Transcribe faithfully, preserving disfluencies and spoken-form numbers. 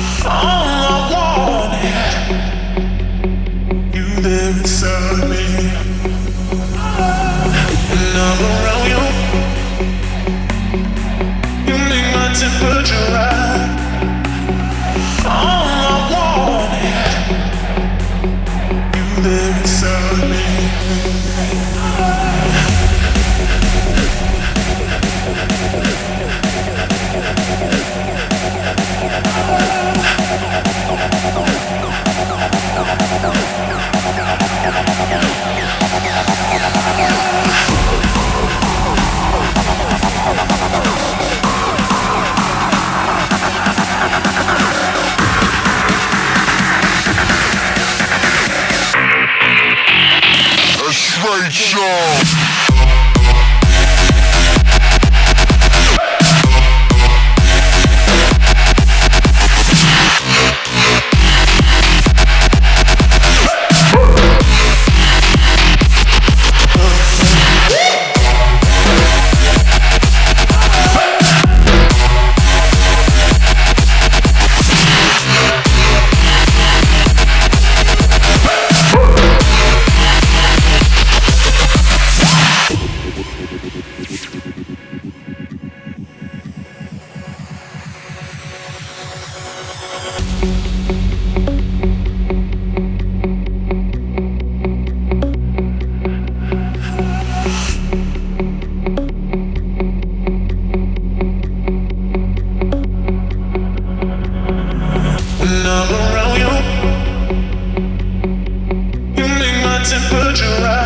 All I wanted, you there inside me. When I'm around you, you make my temperature rise. All I wanted, you there inside me. A straight shot. When I'm around you, you make my temperature rise.